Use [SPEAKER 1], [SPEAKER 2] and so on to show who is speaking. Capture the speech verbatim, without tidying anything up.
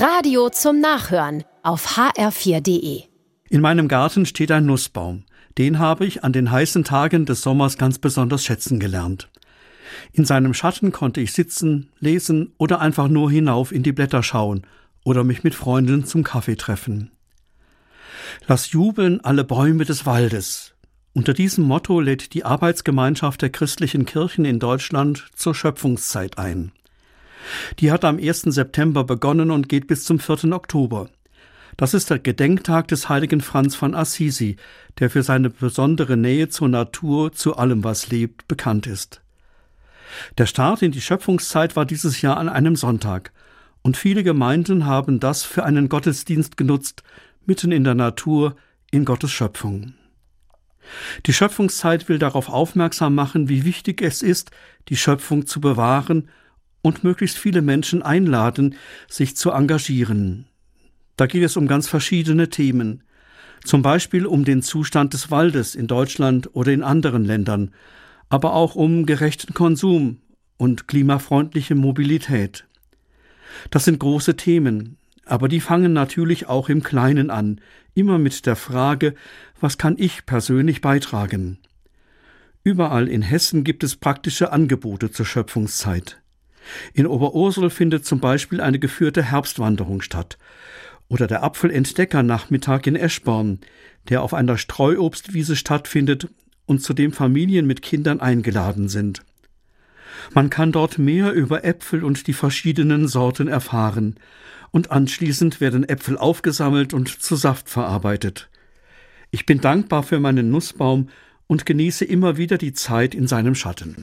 [SPEAKER 1] Radio zum Nachhören auf h r vier punkt d e.
[SPEAKER 2] In meinem Garten steht ein Nussbaum. Den habe ich an den heißen Tagen des Sommers ganz besonders schätzen gelernt. In seinem Schatten konnte ich sitzen, lesen oder einfach nur hinauf in die Blätter schauen oder mich mit Freunden zum Kaffee treffen. Lass jubeln alle Bäume des Waldes. Unter diesem Motto lädt die Arbeitsgemeinschaft der christlichen Kirchen in Deutschland zur Schöpfungszeit ein. Die hat am ersten September begonnen und geht bis zum vierten Oktober. Das ist der Gedenktag des heiligen Franz von Assisi, der für seine besondere Nähe zur Natur, zu allem, was lebt, bekannt ist. Der Start in die Schöpfungszeit war dieses Jahr an einem Sonntag, und viele Gemeinden haben das für einen Gottesdienst genutzt, mitten in der Natur, in Gottes Schöpfung. Die Schöpfungszeit will darauf aufmerksam machen, wie wichtig es ist, die Schöpfung zu bewahren und möglichst viele Menschen einladen, sich zu engagieren. Da geht es um ganz verschiedene Themen, zum Beispiel um den Zustand des Waldes in Deutschland oder in anderen Ländern, aber auch um gerechten Konsum und klimafreundliche Mobilität. Das sind große Themen, aber die fangen natürlich auch im Kleinen an, immer mit der Frage, was kann ich persönlich beitragen? Überall in Hessen gibt es praktische Angebote zur Schöpfungszeit. In Oberursel findet zum Beispiel eine geführte Herbstwanderung statt. Oder der Apfelentdecker-Nachmittag in Eschborn, der auf einer Streuobstwiese stattfindet und zu dem Familien mit Kindern eingeladen sind. Man kann dort mehr über Äpfel und die verschiedenen Sorten erfahren. Und anschließend werden Äpfel aufgesammelt und zu Saft verarbeitet. Ich bin dankbar für meinen Nussbaum und genieße immer wieder die Zeit in seinem Schatten.